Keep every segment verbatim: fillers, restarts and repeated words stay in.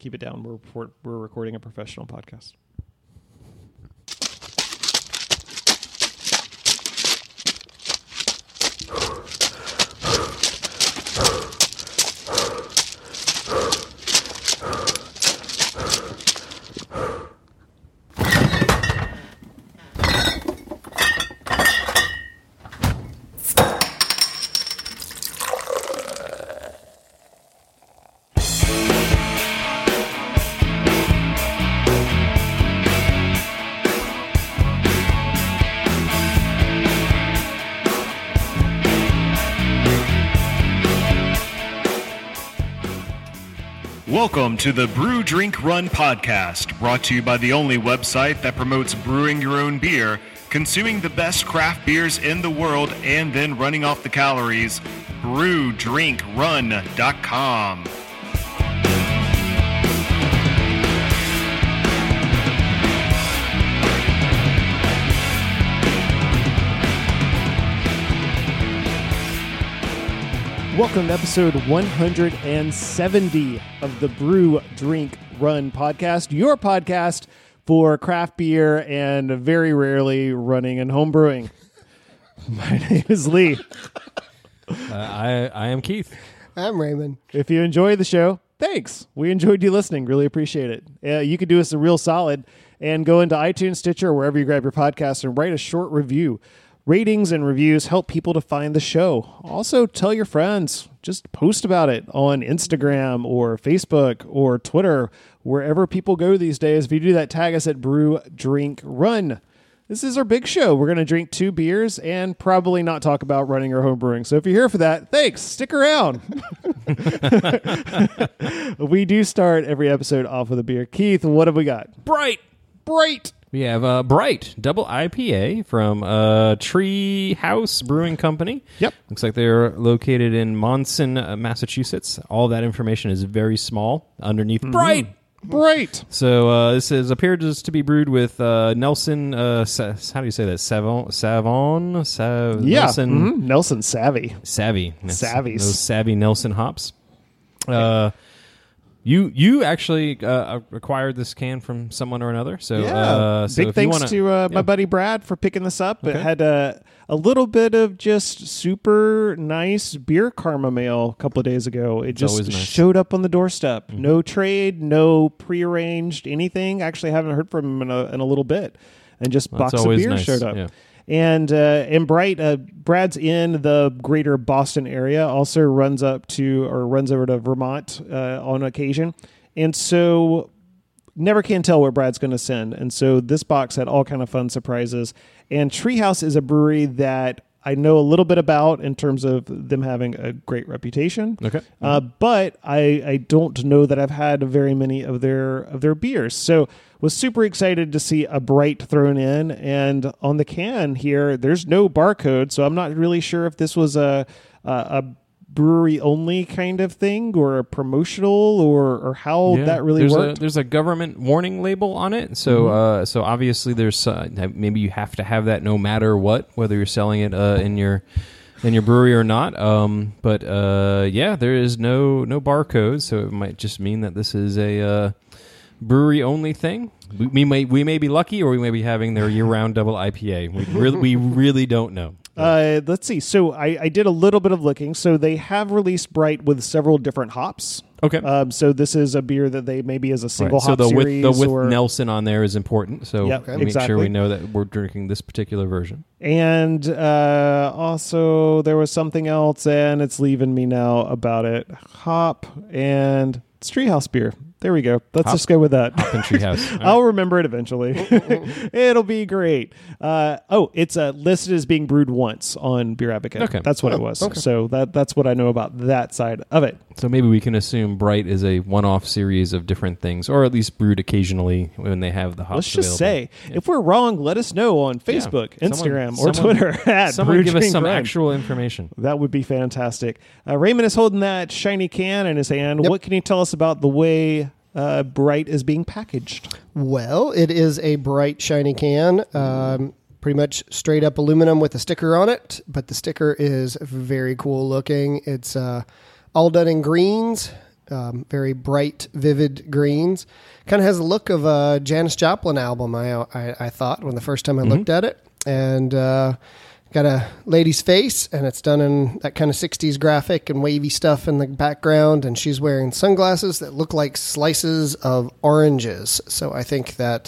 keep it down. We're report, we're recording a professional podcast. Welcome to the Brew, Drink, Run podcast, brought to you by the only website that promotes brewing your own beer, consuming the best craft beers in the world, and then running off the calories, brew drink run dot com. Welcome to episode one hundred seventy of the Brew, Drink, Run podcast, your podcast for craft beer and very rarely running and home brewing. My name is Lee. Uh, I I am Keith. I'm Raymond. If you enjoy the show, thanks. We enjoyed you listening. Really appreciate it. Uh, you could do us a real solid and go into iTunes, Stitcher, or wherever you grab your podcast and write a short review. Ratings and reviews help people to find the show. Also, tell your friends. Just post about it on Instagram or Facebook or Twitter, wherever people go these days. If you do that, tag us at Brew, Drink, Run. This is our big show. We're going to drink two beers and probably not talk about running or home brewing. So if you're here for that, thanks. Stick around. We do start every episode off with a beer. Keith, what have we got? Bright. Bright. We have uh, Bright, double I P A from uh, Tree House Brewing Company. Yep. Looks like they're located in Monson, uh, Massachusetts. All that information is very small underneath mm-hmm. Bright. Bright. So uh, this is appears to be brewed with uh, Nelson, uh, Sa- how do you say that? Savon? Savon? Sa- yeah. Nelson, mm-hmm. Nelson Savvy. Savvy. Savvies. Those savvy Nelson hops. Uh You you actually uh, acquired this can from someone or another, so yeah. Uh, so big if thanks you wanna, to uh, yeah. my buddy Brad for picking this up. Okay. It had a a little bit of just super nice beer karma mail a couple of days ago. It It's just always nice. showed up on the doorstep. Mm-hmm. No trade, no prearranged anything. Actually, haven't heard from him in a, in a little bit, and just Well, box that's of always beer nice. showed up. Yeah. And uh, and Bright, uh, Brad's in the greater Boston area. Also runs up to or runs over to Vermont uh, on occasion, and so never can tell where Brad's going to send. And so this box had all kind of fun surprises. And Treehouse is a brewery that I know a little bit about in terms of them having a great reputation. Okay. Uh, but I, I don't know that I've had very many of their of their beers. So was super excited to see a Bright thrown in. And on the can here, there's no barcode. So I'm not really sure if this was a a, a brewery only kind of thing or a promotional or or how Yeah. that really there's worked. A, there's a government warning label on it, so Mm-hmm. uh, so obviously there's uh, maybe you have to have that no matter what, whether you're selling it uh, in your in your brewery or not. Um, but uh, yeah, there is no no barcode, so it might just mean that this is a uh, brewery only thing. We, we may we may be lucky, or we may be having their year round double I P A. We really we really don't know. Uh, let's see. So I, I did a little bit of looking. So they have released Bright with several different hops. Okay. Um, so this is a beer that they maybe as a single Right. So hop the with series. the with or, Nelson on there is important. So Yep, make exactly. sure we know that we're drinking this particular version. and uh, also there was something else, and it's leaving me now about it. Hop and it's Treehouse beer. There we go. Let's Hop- just go with that. Hop and Treehouse. All right. I'll remember it eventually. It'll be great. Uh, oh, it's uh, listed as being brewed once on Beer Advocate. Okay. That's what Oh, it was. okay. So that that's what I know about that side of it. So maybe we can assume Bright is a one-off series of different things, or at least brewed occasionally when they have the hops Let's just available. say, if we're wrong, let us know on Facebook, Yeah. Instagram, Someone- or someone- Twitter at Someone Brew give us Drink some Run. actual information. That would be fantastic. Uh, Raymond is holding that shiny can in his hand. Yep. What can you tell us about the way uh, Bright is being packaged? Well, it is a bright, shiny can. Um, pretty much straight up aluminum with a sticker on it, but the sticker is very cool looking. It's uh, all done in greens, um, very bright, vivid greens. Kind of has the look of a Janis Joplin album, I, I, I thought, when the first time I mm-hmm. looked at it. And uh, got a lady's face, and it's done in that kind of sixties graphic and wavy stuff in the background, and she's wearing sunglasses that look like slices of oranges. So I think that,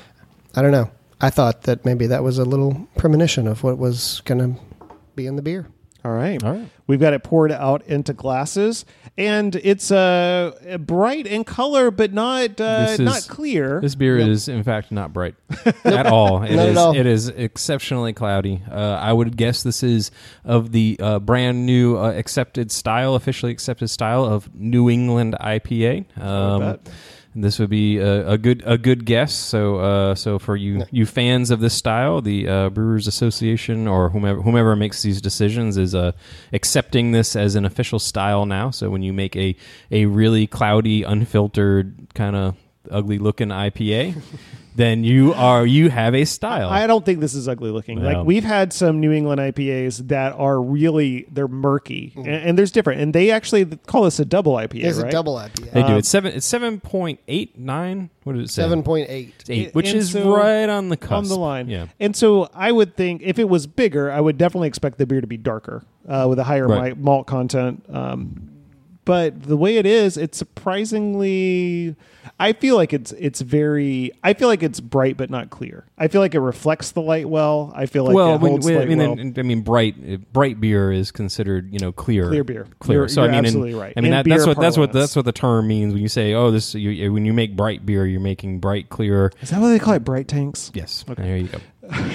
I don't know, I thought that maybe that was a little premonition of what was going to be in the beer. All right. All right. We've got it poured out into glasses, and it's uh, bright in color, but not uh, This is- not clear. This beer Yep. is, in fact, not bright at all. It Not is. at all. It is exceptionally cloudy. Uh, I would guess this is of the uh, brand new uh, accepted style, officially accepted style of New England I P A. Um, bet. This would be a, a good a good guess. So uh, so for you you fans of this style, the uh, Brewers Association or whomever whomever makes these decisions is uh, accepting this as an official style now. So when you make a a really cloudy, unfiltered, kind of ugly looking I P A, then you are you have a style. I don't think this is ugly looking. No. Like we've had some New England I P As that are really they're murky, Mm. and, and there's different. And they actually call this a double I P A, It's right? a double I P A. They do. Um, It's seven. It's seven point eight nine. What did it say? seven point eight. It's eight, which And is so- right on the cusp. on the line. Yeah. And so I would think if it was bigger, I would definitely expect the beer to be darker uh, with a higher Right. mi- malt content. Um, but the way it is, it's surprisingly. I feel like it's it's very. I feel like it's bright but not clear. I feel like it reflects the light well. I feel like well, it when- holds when- I light mean, well. I mean, bright uh, bright beer is considered, you know, clear. Clear beer. Clear. You're- so you're I mean, in- absolutely right. I mean, In that, that's beer what that's what parlance. that's what the term means when you say, oh, this. You, when you make bright beer, you're making bright, clear. Is that what they call it? Bright tanks? Yes. There you go.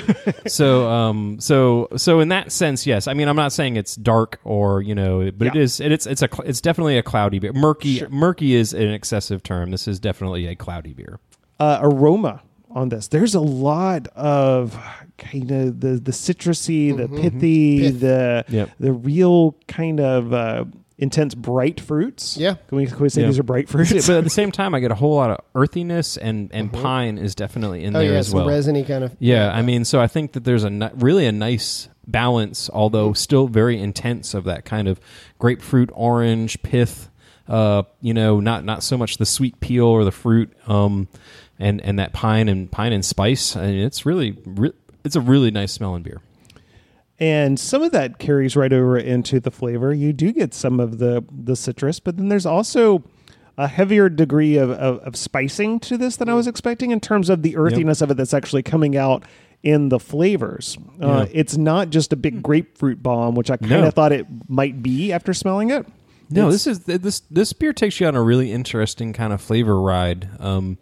so, um, so, so in that sense, yes. I mean, I'm not saying it's dark or you know, but it Yeah. is. It, it's it's a cl- it's definitely a cloudy beer. Murky Sure. murky is an excessive term. This is definitely a cloudy beer. Uh, aroma on this. There's a lot of kind of the the citrusy, the pithy, Pith. the Yep. the real kind of uh, intense bright fruits. Yeah. Can we, can we say Yeah. these are bright fruits? but at the same time, I get a whole lot of earthiness and and pine is definitely in Oh, there yeah, as some well. resiny kind of. Yeah, I mean, so I think that there's a ni- really a nice balance, although still very intense, of that kind of grapefruit, orange, pith. Uh, you know, not not so much the sweet peel or the fruit, um, and and that pine and pine and spice. I mean, it's really, re- it's a really nice smelling beer. And some of that carries right over into the flavor. You do get some of the the citrus, but then there's also a heavier degree of, of, of spicing to this than I was expecting in terms of the earthiness of it that's actually coming out in the flavors. Uh, Yeah. It's not just a big grapefruit bomb, which I kind of No. thought it might be after smelling it. No, It's- this is this this beer takes you on a really interesting kind of flavor ride. Um,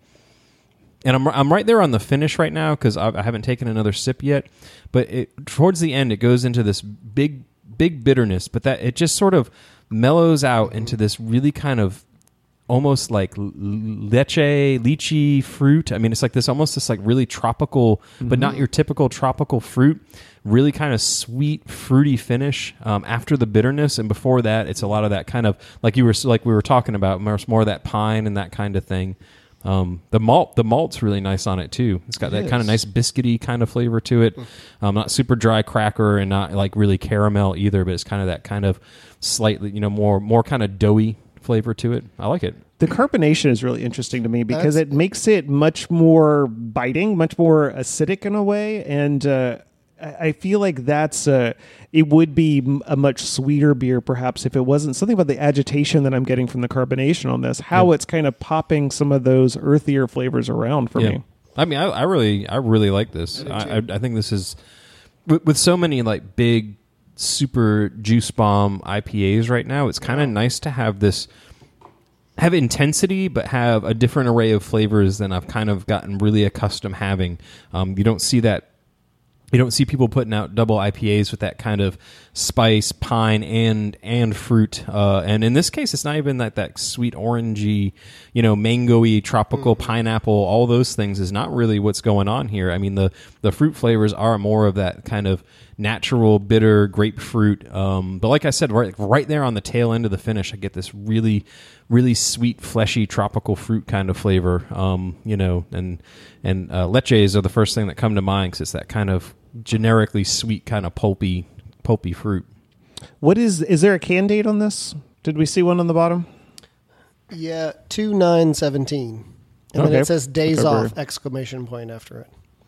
and I'm I'm right there on the finish right now because I, I haven't taken another sip yet. But it, towards the end, it goes into this big big bitterness, but that it just sort of mellows out into this really kind of almost like l- leche, lychee fruit. I mean, it's like this almost this like really tropical, but not your typical tropical fruit. Really kind of sweet, fruity finish um, after the bitterness, and before that, it's a lot of that kind of like you were like we were talking about, more, more of that pine and that kind of thing. Um, the malt, the malt's really nice on it too. It's got It that kind of is. nice biscuity kind of flavor to it. Um, not super dry cracker and not like really caramel either, but it's kind of that kind of slightly, you know, more more kind of doughy flavor to it. I like it. The carbonation is really interesting to me because That's- it makes it much more biting, much more acidic in a way, and uh, I I feel like that's uh, it would be m- a much sweeter beer perhaps if it wasn't something about the agitation that I'm getting from the carbonation on this. How Yeah. it's kind of popping some of those earthier flavors around for me. I mean, I, I really, I really like this. I, I, I think this is with, with so many like big, super juice bomb I P As right now. It's kind of nice to have this, have intensity, but have a different array of flavors than I've kind of gotten really accustomed having. Um, you don't see that. You don't see people putting out double I P As with that kind of spice, pine, and and fruit. Uh, and in this case, it's not even that that sweet orangey, you know, mango-y, tropical pineapple. All those things is not really what's going on here. I mean, the the fruit flavors are more of that kind of natural, bitter grapefruit. Um, but like I said, right right there on the tail end of the finish, I get this really, really sweet, fleshy, tropical fruit kind of flavor. Um, you know, and and uh, leches are the first thing that come to mind because it's that kind of generically sweet, kind of pulpy, pulpy fruit. What is is there a can date on this? Did we see one on the bottom? Yeah, two nine seventeen, and Okay. then it says days February. off! Exclamation point after it.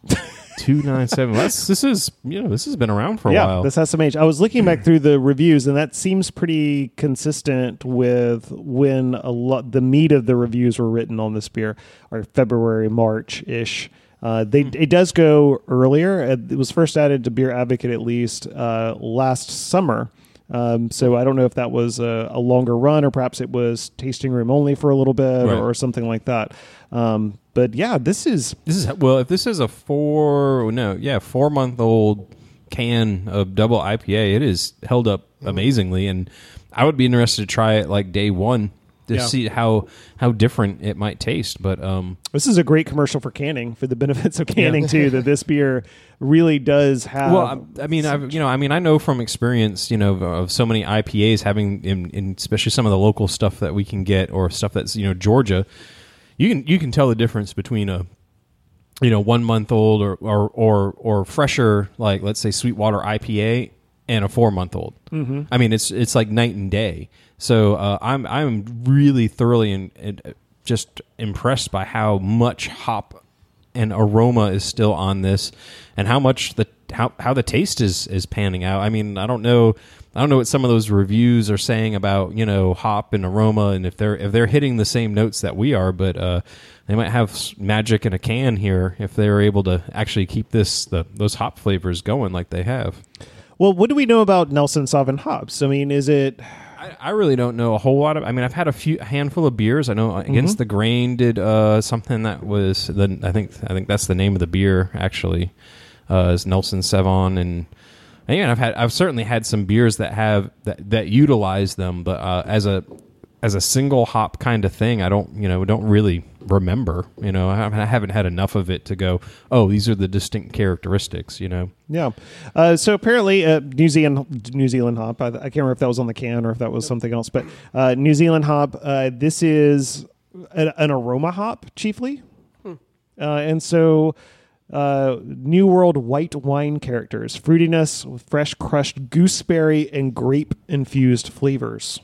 two ninety-seven. That's this is you know this has been around for a yeah, while. this has some age. I was looking back through the reviews, and that seems pretty consistent with when a lot the meat of the reviews were written on this beer, or February, March ish. Uh, they it does go earlier. It was first added to Beer Advocate at least uh, last summer. Um, so I don't know if that was a, a longer run, or perhaps it was tasting room only for a little bit, Right. or something like that. Um, but yeah, this is This is well, if this is a four no, yeah, four month old can of double I P A, it is held up amazingly, and I would be interested to try it like day one to Yeah. see how how different it might taste. But um, this is a great commercial for canning, for the benefits of canning too. That this beer really does have. well, I, I mean, I've you know, I mean, I know from experience, you know, of, of so many I P As having, in, in especially some of the local stuff that we can get, or stuff that's you know Georgia, you can you can tell the difference between a you know one month old or or or, or fresher, like let's say Sweetwater I P A, and a four month old. Mm-hmm. I mean, it's it's like night and day. So uh, I'm I'm really thoroughly in, in, just impressed by how much hop and aroma is still on this, and how much the how, how the taste is is panning out. I mean, I don't know I don't know what some of those reviews are saying about you know hop and aroma, and if they're if they're hitting the same notes that we are, but uh, they might have s- magic in a can here if they're able to actually keep this the those hop flavors going like they have. well, what do we know about Nelson Sauvin hops? I mean, is it? I, I really don't know a whole lot of. I mean, I've had a few a handful of beers. I know Against the Grain did uh, something that was the I think I think that's the name of the beer actually uh, is Nelson Sauvin, and again I've had I've certainly had some beers that have that, that utilize them, but uh, as a as a single hop kind of thing, I don't you know don't really remember. You know, I haven't, I haven't had enough of it to go. Oh, these are the distinct characteristics. You know. Yeah. Uh, so apparently, uh, New Zealand New Zealand hop. I, I can't remember if that was on the can or if that was something else. But uh, New Zealand hop. Uh, this is an, an aroma hop chiefly, uh, and so uh, New World white wine characters, fruitiness with fresh crushed gooseberry and grape infused flavors.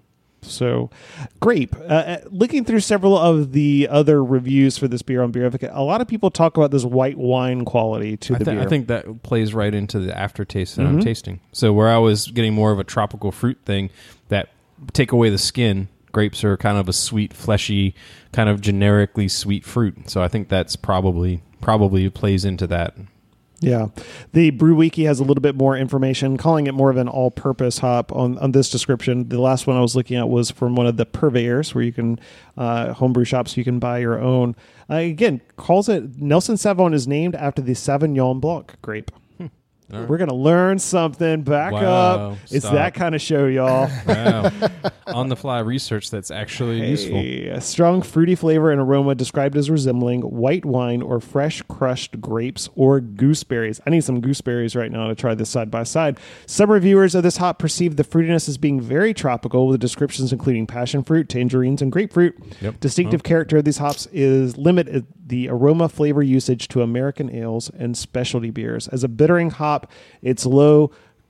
So, grape. Uh, looking through several of the other reviews for this beer on Beer Advocate, a lot of people talk about this white wine quality to I, the th- beer. I think that plays right into the aftertaste that I'm tasting. So where I was getting more of a tropical fruit thing, that take away the skin, grapes are kind of a sweet, fleshy, kind of generically sweet fruit. So I think that's probably probably plays into that. Yeah. The Brew Wiki has a little bit more information, calling it more of an all-purpose hop on, on this description. The last one I was looking at was from one of the purveyors, where you can, uh, homebrew shops, you can buy your own. Uh, again, calls it, Nelson Sauvin is named after the Sauvignon Blanc grape. Right. We're going to learn something. Back Wow. up. It's Stop. that kind of show, y'all. Wow. On the fly research that's actually useful. Hey, a strong fruity flavor and aroma described as resembling white wine or fresh crushed grapes or gooseberries. I need some gooseberries right now to try this side by side. Some reviewers of this hop perceived the fruitiness as being very tropical, with descriptions including passion fruit, tangerines, and grapefruit. Yep. Distinctive character of these hops is limited the aroma flavor usage to American ales and specialty beers. As a bittering hop, its low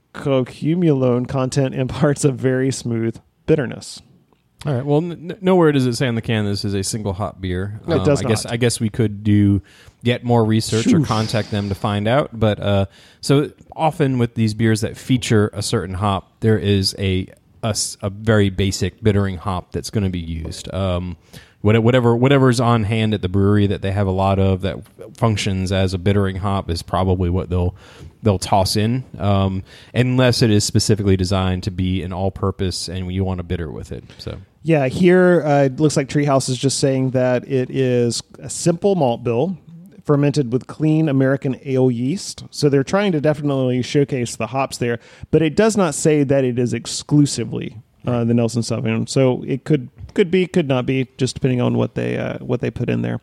cocumulone content imparts a very smooth bitterness. All right. Well, n- nowhere does it say on the can this is a single hop beer. No, it does I guess not. I guess we could do get more research or Shoof. contact them to find out. But uh, so often with these beers that feature a certain hop, there is a a, s- a very basic bittering hop that's going to be used. Um, what- whatever whatever's on hand at the brewery that they have a lot of that functions as a bittering hop is probably what they'll they'll toss in, um, unless it is specifically designed to be an all-purpose and you want to bitter with it. So. Yeah, here uh, it looks like Treehouse is just saying that it is a simple malt bill fermented with clean American ale yeast. So they're trying to definitely showcase the hops there, but it does not say that it is exclusively uh, the Nelson Sauvin. So it could could be, could not be, just depending on what they uh, what they put in there.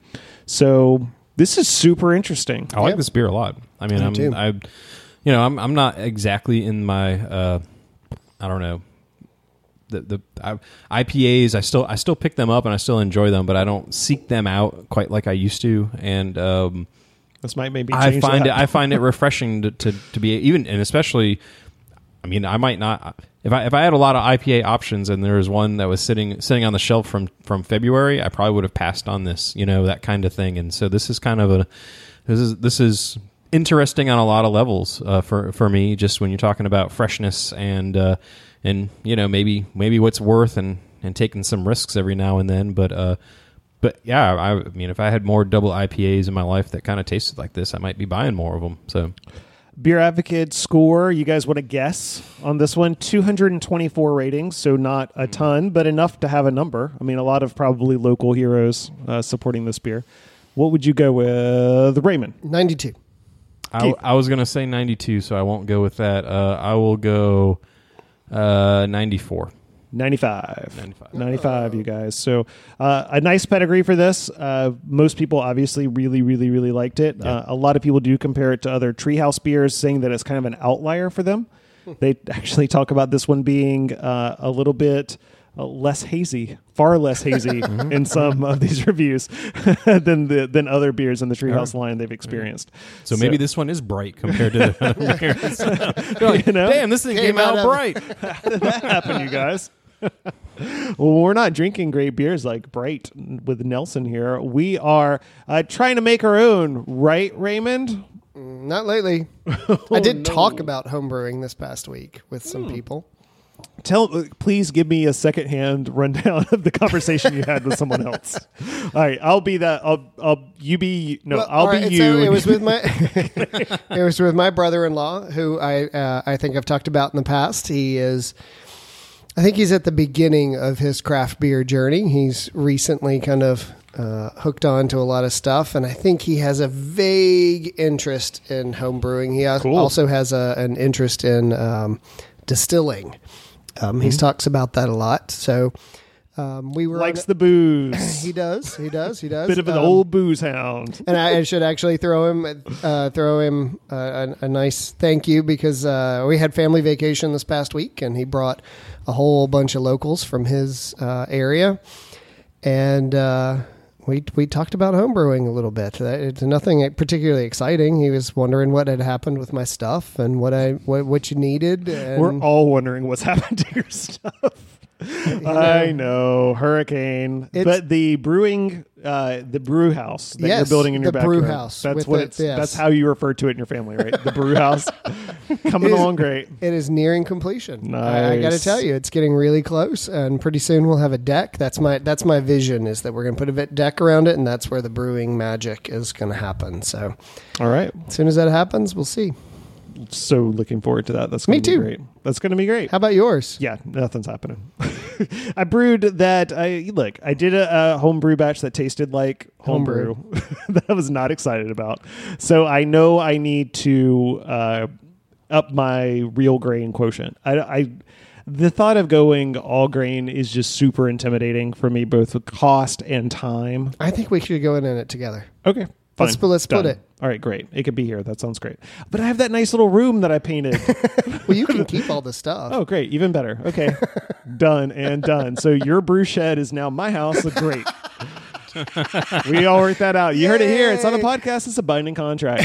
So this is super interesting. I like Yep. this beer a lot. I mean, Me I'm, too. I, you know, I'm, I'm not exactly in my, uh, I don't know, the the I, I P As. I still I still pick them up and I still enjoy them, but I don't seek them out quite like I used to. And um, This might maybe I change find that. it I find it refreshing to, to to be even, and especially I mean, I might not. If I if I had a lot of I P A options and there was one that was sitting sitting on the shelf from, from February, I probably would have passed on this, you know, that kind of thing. And so this is kind of a this is this is interesting on a lot of levels uh, for for me. Just when you're talking about freshness and uh, and you know maybe maybe what's worth and, and taking some risks every now and then, but. Uh, But yeah, I, I mean, if I had more double I P As in my life that kind of tasted like this, I might be buying more of them. So, Beer Advocate score, you guys want to guess on this one? two hundred twenty-four ratings, so not a ton, but enough to have a number. I mean, a lot of probably local heroes uh, supporting this beer. What would you go with, Raymond? ninety-two. I, I was going to say ninety-two, so I won't go with that. Uh, I will go uh, ninety-four. ninety-five. ninety-five. ninety-five, you guys. So uh, a nice pedigree for this. Uh, most people obviously really, really, really liked it. Yeah. Uh, a lot of people do compare it to other Treehouse beers, saying that it's kind of an outlier for them. They actually talk about this one being uh, a little bit uh, less hazy, far less hazy in some of these reviews than the, than other beers in the Treehouse line they've experienced. So, so maybe this one is bright compared to the other beers. Like, you know? Damn, this thing came, Came out, out of- bright. How did that happen, you guys? Well, we're not drinking great beers like Bright with Nelson here. We are uh, trying to make our own, right, Raymond? Not lately. I did talk about homebrewing this past week with some people. Tell, uh, please give me a secondhand rundown of the conversation you had with someone else. All right, I'll be that. I'll, I'll you be no. Well, I'll all be right, you. so it was with my it was with my brother-in-law, who I uh, I think I've talked about in the past. He is, I think he's at the beginning of his craft beer journey. He's recently kind of uh, hooked on to a lot of stuff, and I think he has a vague interest in home brewing. He Cool. also has a, an interest in um, distilling. Um, Mm-hmm. He talks about that a lot. So um, we were Likes on, the booze. he does he does he does Bit of an Um, old booze hound. and I, I should actually throw him uh, throw him uh, a, a nice thank you, because uh, we had family vacation this past week, and he brought a whole bunch of locals from his uh, area, and uh, we we talked about homebrewing a little bit. Uh, It's nothing particularly exciting. He was wondering what had happened with my stuff and what I what, what you needed. And We're all wondering what's happened to your stuff. I know, hurricane, It's- but the brewing, uh, the brew house that Yes, you're building in your the backyard. brew house That's with what the- it's. yes. That's how you refer to it in your family, right? The brew house coming It is- along great. It is nearing completion. I, I got to Nice. tell you, it's getting really close, and pretty soon we'll have a deck. That's my that's my vision, is that we're going to put a bit deck around it, and that's where the brewing magic is going to happen. So All right, as soon as that happens, we'll see. so looking forward to that. That's Me gonna be too. Great. That's going to be great. How about yours? Yeah, nothing's happening. I brewed that. I look. I did a, a home brew batch that tasted like homebrew. That I was not excited about. So I know I need to uh, up my real grain quotient. I, I the thought of going all grain is just super intimidating for me, both with cost and time. I think we should go in it together. Okay. Fine. Let's- let's split Done. it. All right, great. It could be here. That sounds great. But I have that nice little room that I painted. Well, you can keep all the stuff. Oh, great. Even better. Okay. Done and done. So your brew shed is now my house. Great. We all worked that out. You heard it here. It's on the Yay. podcast. It's a binding contract.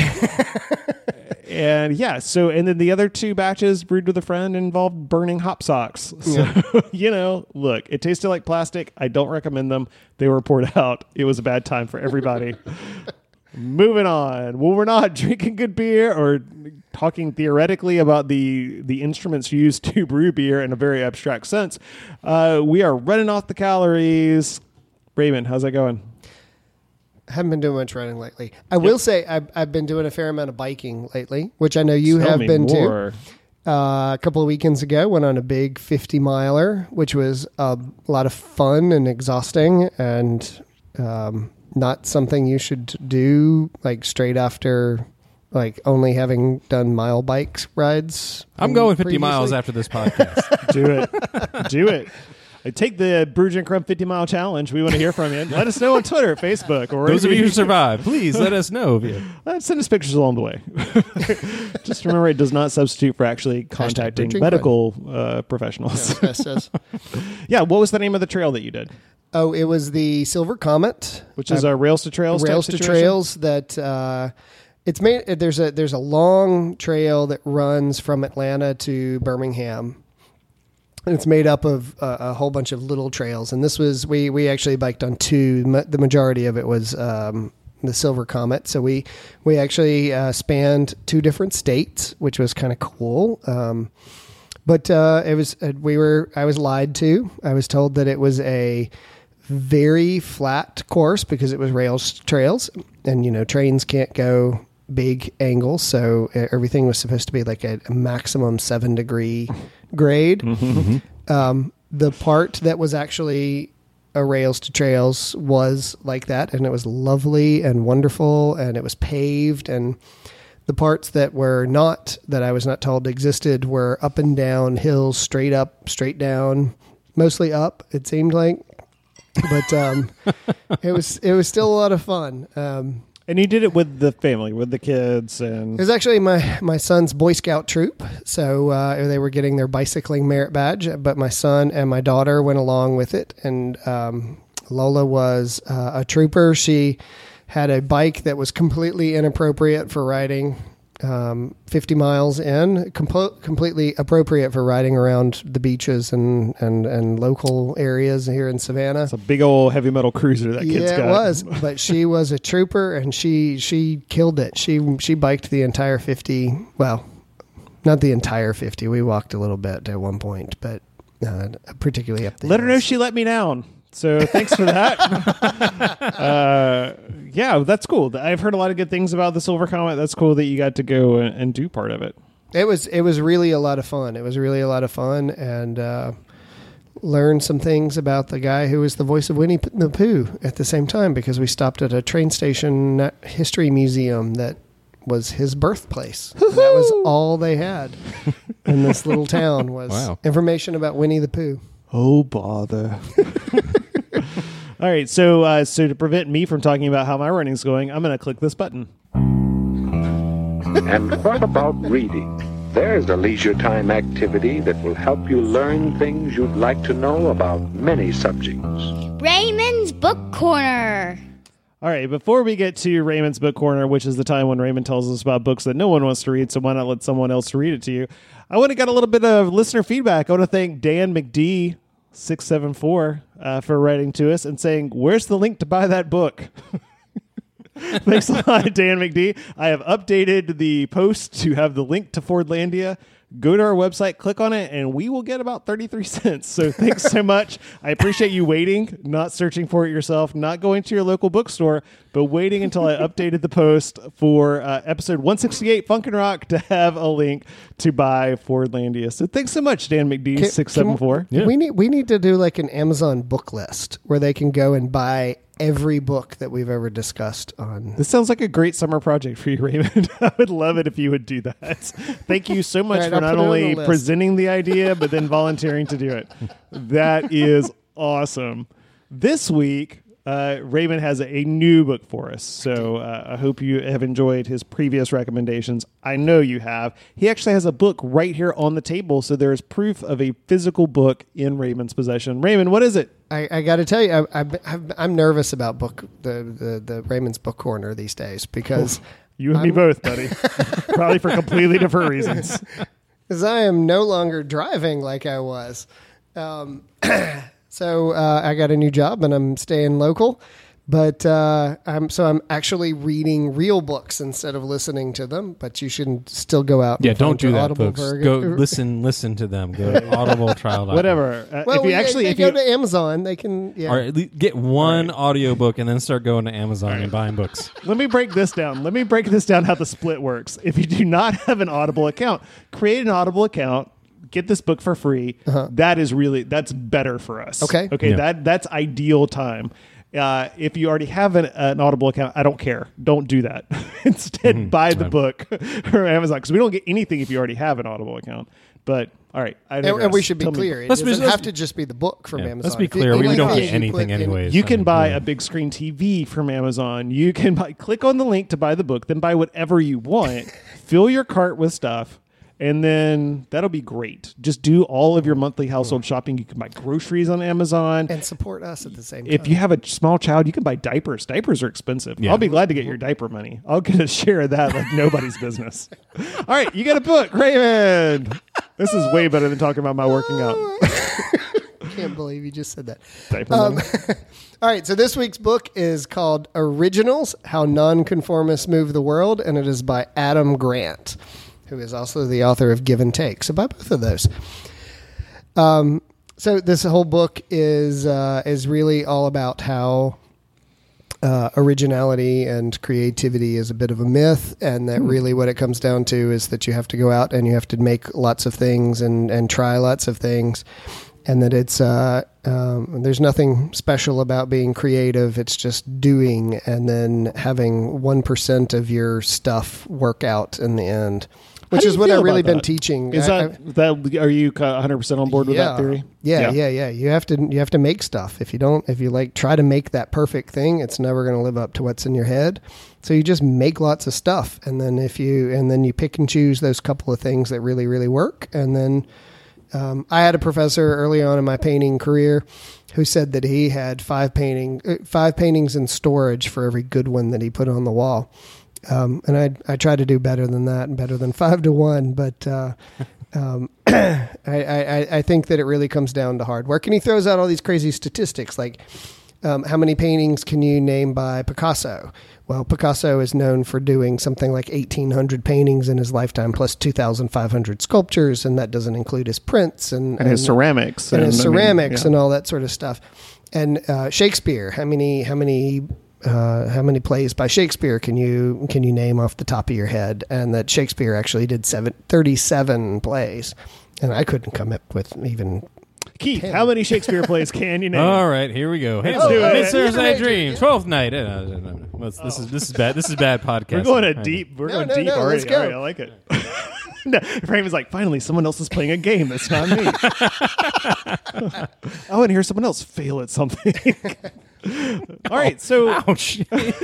And yeah, so, and then the other two batches brewed with a friend involved burning hop socks. So, you know, look, it tasted like plastic. I don't recommend them. They were poured out. It was a bad time for everybody. Moving on. Well, we're not drinking good beer or talking theoretically about the the instruments used to brew beer in a very abstract sense. Uh, we are running off the calories. Raymond, how's that going? Haven't been doing much running lately. I will say I've, I've been doing a fair amount of biking lately, which I know you Tell have me been more. too. Uh, a couple of weekends ago, went on a big fifty miler, which was a lot of fun and exhausting, and um, not something you should do like straight after, like only having done mile bikes rides. I'm going fifty miles previously. after this podcast. Do it. Do it. I take the Brew Drink Rum fifty mile challenge. We want to hear from you. Let us know on Twitter, Facebook, or Those of you who wherever survive, please let us know. If you. Uh, send us pictures along the way. Just remember, it does not substitute for actually contacting Drink medical uh, professionals. Yes, yes. Yeah, what was the name of the trail that you did? Oh, it was the Silver Comet, Which is a Rails to Trails type Rails to situation? Trails that uh, it's made. There's a there's a long trail that runs from Atlanta to Birmingham. It's made up of uh, a whole bunch of little trails, and this was we we actually biked on two. The majority of it was um, the Silver Comet, so we we actually uh, spanned two different states, which was kind of cool. Um, but uh, it was uh, we were I was lied to. I was told that it was a very flat course because it was rails trails, and you know trains can't go big angles, so everything was supposed to be like a, a maximum seven degree grade. Mm-hmm. Um, the part that was actually a rails to trails was like that, and it was lovely and wonderful, and it was paved, and the parts that were not, that I was not told existed, were up and down hills, straight up, straight down, mostly up, it seemed like. But um, it was it was still a lot of fun. Um, And you did it with the family, with the kids, and it was actually my, my son's Boy Scout troop. So uh, they were getting their bicycling merit badge, but my son and my daughter went along with it. And um, Lola was uh, a trooper. She had a bike that was completely inappropriate for riding um, fifty miles in, com- completely appropriate for riding around the beaches and, and, and local areas here in Savannah. It's a big old heavy metal cruiser that kid's yeah, got. it was. But she was a trooper, and she she killed it. She she biked the entire fifty. Well, not the entire fifty. We walked a little bit at one point, but uh, particularly up there. Let her know she let me down. So thanks for that. uh, yeah, that's cool. I've heard a lot of good things about the Silver Comet. That's cool that you got to go and, and do part of it. It was it was really a lot of fun. It was really a lot of fun, and uh, learned some things about the guy who was the voice of Winnie the Pooh at the same time, because we stopped at a train station history museum that was his birthplace. That was all they had in this little town was wow. information about Winnie the Pooh. Oh, bother. All right, so uh, so to prevent me from talking about how my running's going, I'm going to click this button. And what about reading? There's a leisure time activity that will help you learn things you'd like to know about many subjects. Raymond's Book Corner. All right, before we get to Raymond's Book Corner, which is the time when Raymond tells us about books that no one wants to read, so why not let someone else read it to you? I want to get a little bit of listener feedback. I want to thank Dan McD, six seven four, uh, for writing to us and saying, where's the link to buy that book? Thanks a lot, Dan McD. I have updated the post to have the link to Fordlandia. Go to our website, click on it, and we will get about thirty-three cents. So thanks so much. I appreciate you waiting, not searching for it yourself, not going to your local bookstore, but waiting until I updated the post for uh, episode one sixty-eight, Funk and Rock, to have a link to buy Fordlandia. So thanks so much, Dan McD, six seven four. Yeah. We need we need to do like an Amazon book list where they can go and buy every book that we've ever discussed on. This sounds like a great summer project for you, Raymond. I would love it if you would do that. Thank you so much right, for I'll not put it on only the list. presenting the idea, but then volunteering to do it. That is awesome. This week, uh, Raymond has a new book for us. So uh, I hope you have enjoyed his previous recommendations. I know you have. He actually has a book right here on the table. So there is proof of a physical book in Raymond's possession. Raymond, what is it? I, I got to tell you, I, I, I'm nervous about book the, the, the Raymond's Book Corner these days because you and I'm, me both, buddy. Probably for completely different reasons. Because I am no longer driving like I was. Um, so uh, I got a new job and I'm staying local. But uh, I'm so I'm actually reading real books instead of listening to them. But you shouldn't still go out. Yeah, and don't find do your that, Audible folks. version. Go listen, listen to them. Go to Audible trial. Whatever. Uh, Well, if you we- actually, they if go you, to Amazon, they can. Yeah. Or at least get one audiobook and then start going to Amazon and buying books. let me break this down. Let me break this down how the split works. If you do not have an Audible account, create an Audible account. Get this book for free. Uh-huh. That is really that's better for us. Okay. Okay. Yeah. That that's ideal time. Uh, if you already have an, an Audible account, I don't care. Don't do that. Instead, Mm-hmm. buy the Right. book from Amazon because we don't get anything if you already have an Audible account. But all right, I And, and we digress. should be Tell me- clear. It Let's be- doesn't let's have be- to just be the book from Yeah, Amazon. let's be If you- clear. We anything don't get you anything put in- anyways. You can I mean, buy yeah. a big screen T V from Amazon. You can buy, click on the link to buy the book, then buy whatever you want, fill your cart with stuff, And then that'll be great. Just do all of your monthly household shopping. You can buy groceries on Amazon. And support us at the same time. If you have a small child, you can buy diapers. Diapers are expensive. Yeah. I'll be glad to get your diaper money. I'll get a share of that like nobody's business. All right, you got a book, Raymond. This is way better than talking about my working out. I can't believe you just said that. Diaper Um, money. All right, so this week's book is called Originals, How Nonconformists Move the World, and it is by Adam Grant, who is also the author of Give and Take. So buy both of those. Um, so this whole book is uh, is really all about how uh, originality and creativity is a bit of a myth, and that really what it comes down to is that you have to go out and you have to make lots of things and, and try lots of things, and that it's uh, um, there's nothing special about being creative. It's just doing and then having one percent of your stuff work out in the end. Which do is you what feel I've really about been that? teaching. Is I- that, that are you one hundred percent on board with that theory? Yeah, yeah, yeah. You have to you have to make stuff. If you don't, if you like try to make that perfect thing, it's never going to live up to what's in your head. So you just make lots of stuff, and then if you and then you pick and choose those couple of things that really really work. And then um, I had a professor early on in my painting career who said that he had five painting uh, five paintings in storage for every good one that he put on the wall. Um, and I I try to do better than that and better than five to one, but uh, um, I, I, I think that it really comes down to hard work. And he throws out all these crazy statistics like um, how many paintings can you name by Picasso? Well, Picasso is known for doing something like eighteen hundred paintings in his lifetime, plus two thousand five hundred sculptures, and that doesn't include his prints and, And his ceramics. and, his I mean, ceramics yeah. and all that sort of stuff. And uh, Shakespeare, how many how many uh, how many plays by Shakespeare can you can you name off the top of your head? And that Shakespeare actually did seven, thirty-seven plays, and I couldn't come up with even. Keith, how many Shakespeare plays can you name? All right, here we go. Let's do it. Midsummer's Yeah. Night Dream, Twelfth Night. Uh, no, no, no. Well, it's- This is this is bad. This is bad podcasting. We're going a I- deep. We're No, going no, deep no, already. let's go. All right, I like it. No, Raymond's like, finally, someone else is playing a game. That's not me. I want to hear someone else fail at something. All right, so Ouch!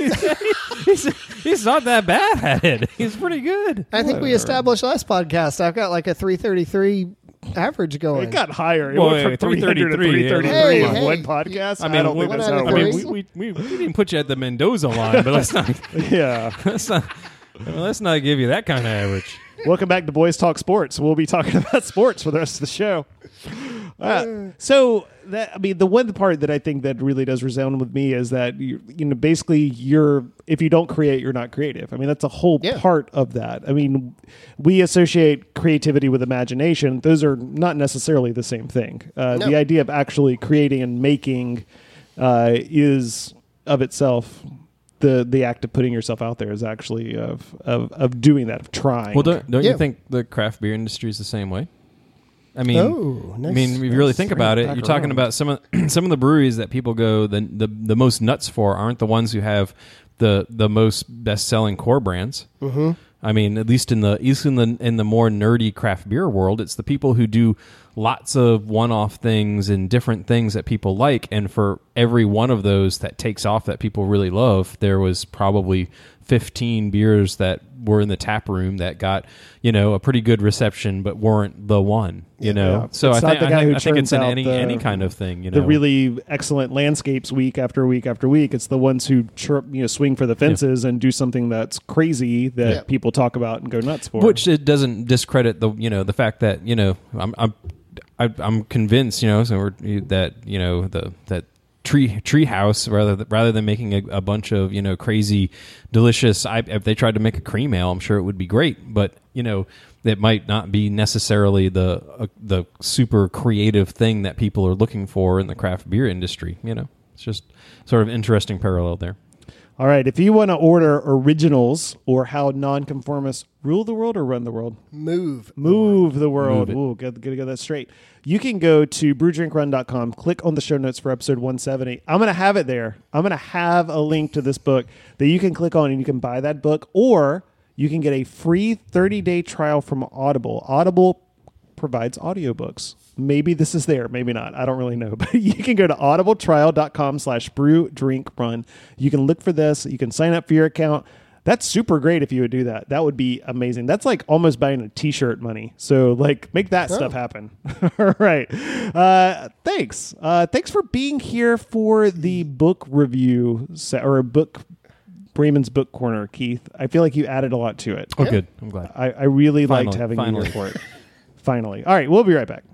he's, he's not that bad at it. He's pretty good. I think we established last podcast. I've got like a three thirty-three average going. it got higher. It Well, went from wait, three hundred to three three thirty-three, thirty-three yeah. in Hey, one hey. podcast. I I, mean, don't we, think that's I how it I mean, works. we, we, we, we didn't put you at the Mendoza line, but let's not Yeah. let's not well, let's not give you that kind of average. Welcome back to Boys Talk Sports. We'll be talking about sports for the rest of the show. Uh, so that I mean, the one part that I think that really does resound with me is that you, you know, basically, you're if you don't create, you're not creative. I mean, that's a whole Yeah. part of that. I mean, we associate creativity with imagination. Those are not necessarily the same thing. Uh, No. The idea of actually creating and making uh, is of itself. The, the act of putting yourself out there is actually of of, of doing that, of trying. Well, don't, don't Yeah. you think the craft beer industry is the same way? I mean, Oh, nice. I mean, if you really Nice. think Bring about it it, back you're talking around. about some of some of the breweries that people go the, the the most nuts for aren't the ones who have the the most best selling core brands. Mm-hmm. I mean, at least in the at least in the in the more nerdy craft beer world, it's the people who do lots of one-off things and different things that people like, and for every one of those that takes off that people really love, there was probably fifteen beers that were in the tap room that got, you know, a pretty good reception but weren't the one, you know. Yeah. So It's I not think the I guy think, who I think it's churns in out any the- any kind of thing, you know. the really excellent landscapes week after week after week. It's the ones who chirp, you know, swing for the fences and do something that's crazy that Yeah. people talk about and go nuts for. Which it doesn't discredit the you know the fact that you know I'm I'm I, I'm convinced you know so we're, that you know the that tree tree house rather th- rather than making a, a bunch of you know crazy delicious I, if they tried to make a cream ale, I'm sure it would be great, but you know it might not be necessarily the uh, the super creative thing that people are looking for in the craft beer industry. You know, it's just sort of interesting parallel there. All right, if you want to order originals or how nonconformists rule the world or run the world, Move. move the world. Move it. Ooh, got, got to get that straight. You can go to brew drink run dot com, click on the show notes for episode one seventy. I'm going to have it there. I'm going to have a link to this book that you can click on and you can buy that book, or you can get a free thirty-day trial from Audible. Audible provides audiobooks. Maybe this is there, maybe not. I don't really know. But you can go to audibletrial dot com slash brew drink run. You can look for this. You can sign up for your account. That's super great if you would do that. That would be amazing. That's like almost buying a t-shirt money. So like make that oh. stuff happen. All right. Uh, thanks. Uh, thanks for being here for the book review set, or book Raymond's Book Corner, Keith. I feel like you added a lot to it. Oh, yeah. Good. I'm glad. I, I really finally, liked having finally. you here for it. Finally. All right. We'll be right back.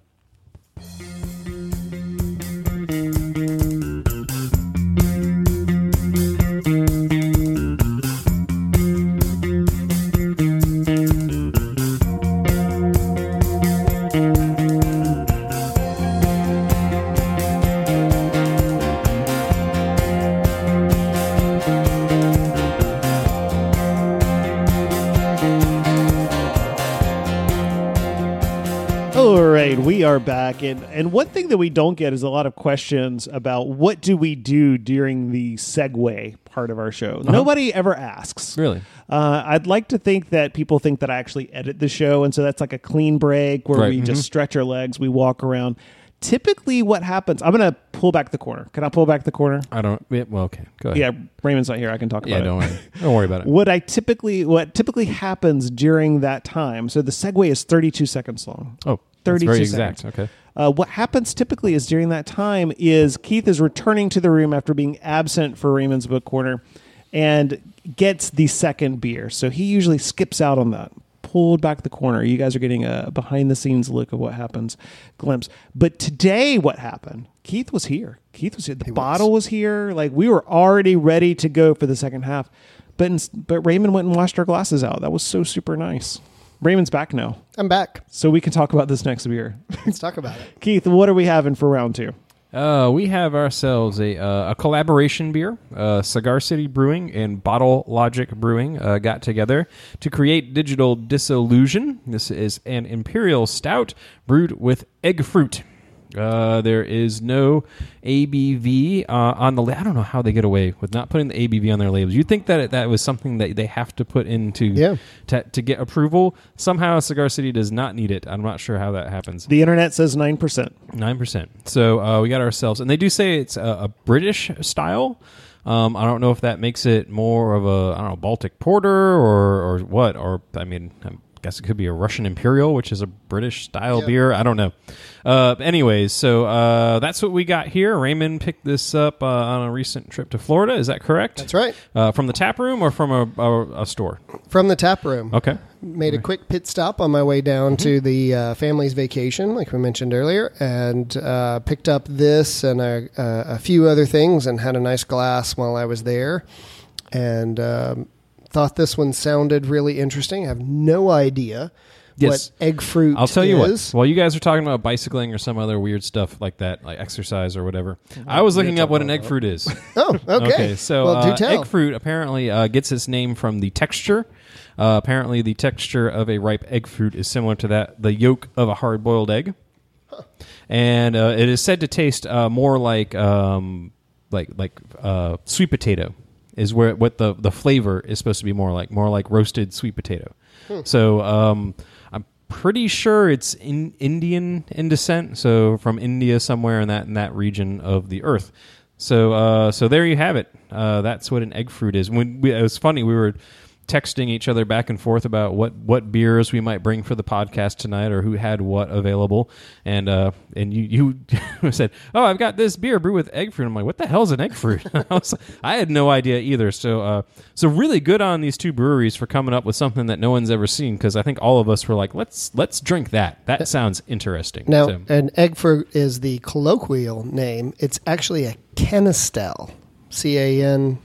We are back, and, and one thing that we don't get is a lot of questions about what do we do during the segue part of our show. Uh-huh. Nobody ever asks. Really? Uh, I'd like to think that people think that I actually edit the show, and so that's like a clean break where right. we mm-hmm. just stretch our legs, we walk around. Typically what happens, I'm going to pull back the corner. Can I pull back the corner? I don't, yeah, well, okay, go ahead. Yeah, Raymond's not here. I can talk yeah, about don't it. worry. Don't worry about it. What I typically, what typically happens during that time, so the segue is thirty-two seconds long. Oh, thirty-two that's very seconds. exact. Okay. Uh, what happens typically is during that time is Keith is returning to the room after being absent for Raymond's Book Corner and gets the second beer. So he usually skips out on that. Pulled back the corner. You guys are getting a behind the scenes look of what happens, glimpse. But today what happened? Keith was here. Keith was here. The he bottle was. was here. Like we were already ready to go for the second half. But in, but Raymond went and washed our glasses out. That was so super nice. Raymond's back now. I'm back. So we can talk about this next beer. Let's talk about it. Keith, what are we having for round two? Uh, we have ourselves a uh, a collaboration beer. Uh, Cigar City Brewing and Bottle Logic Brewing uh, got together to create Digital Disillusion. This is an imperial stout brewed with egg fruit. Uh, there is no A B V uh, on the. La- I don't know how they get away with not putting the A B V on their labels. You'd think that it, that was something that they have to put into yeah. to, to get approval. Somehow, Cigar City does not need it. I'm not sure how that happens. The internet says nine percent. Nine percent. So uh, we got ourselves, and they do say it's a, a British style. Um, I don't know if that makes it more of a I don't know Baltic porter or or what. Or I mean. I'm, I guess it could be a Russian Imperial, which is a British style yeah. beer. I don't know. Uh, anyways, so uh, that's what we got here. Raymond picked this up uh, on a recent trip to Florida. Is that correct? That's right. Uh, from the tap room or from a, a, a store? From the tap room. Okay. Made a quick pit stop on my way down mm-hmm. to the uh, family's vacation, like we mentioned earlier, and uh, picked up this and a, a, a few other things and had a nice glass while I was there. And... Um, thought this one sounded really interesting. I have no idea yes. what egg fruit is. I'll tell you what. While you guys are talking about bicycling or some other weird stuff like that, like exercise or whatever, mm-hmm. I was looking up what an egg fruit is. Oh, okay. okay, so well, do uh, tell. egg fruit apparently uh, gets its name from the texture. Uh, apparently, the texture of a ripe egg fruit is similar to that the yolk of a hard-boiled egg, huh. and uh, it is said to taste uh, more like um, like like uh, sweet potato. Is where what the, the flavor is supposed to be more like, more like roasted sweet potato. Hmm. So um, I'm pretty sure it's in Indian in descent, so from India somewhere in that in that region of the earth. So uh, so there you have it. Uh, that's what an egg fruit is. When we, it was funny, we were texting each other back and forth about what, what beers we might bring for the podcast tonight or who had what available. And uh, and you, you said, oh, I've got this beer brewed with egg fruit. I'm like, what the hell is an egg fruit? I, was, I had no idea either. So uh, so really good on these two breweries for coming up with something that no one's ever seen, because I think all of us were like, let's let's drink that. That sounds interesting. Now, so. an egg fruit is the colloquial name. It's actually a canistel. C A N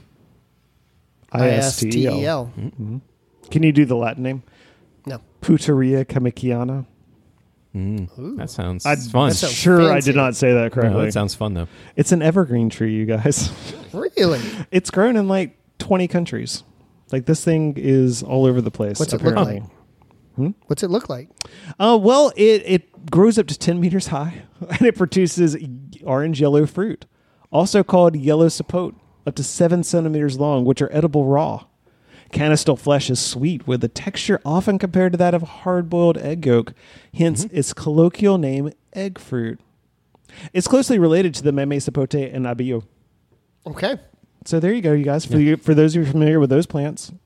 I S T E L. Mm-hmm. Can you do the Latin name? No. Puteria Camiciana. Mm, that sounds I'd, fun. That sounds sure fancy. I did not say that correctly. No, that sounds fun, though. It's an evergreen tree, you guys. Really? It's grown in like twenty countries. Like this thing is all over the place. What's apparently. it look like? Hmm? What's it look like? Uh, well, it, it grows up to ten meters high, and it produces orange-yellow fruit, also called yellow sapote, up to seven centimeters long, which are edible raw. Canistel flesh is sweet, with the texture often compared to that of hard-boiled egg yolk, hence mm-hmm. its colloquial name, egg fruit. It's closely related to the meme sapote and abillo. Okay. So there you go, you guys. For, yeah. you, for those of you familiar with those plants,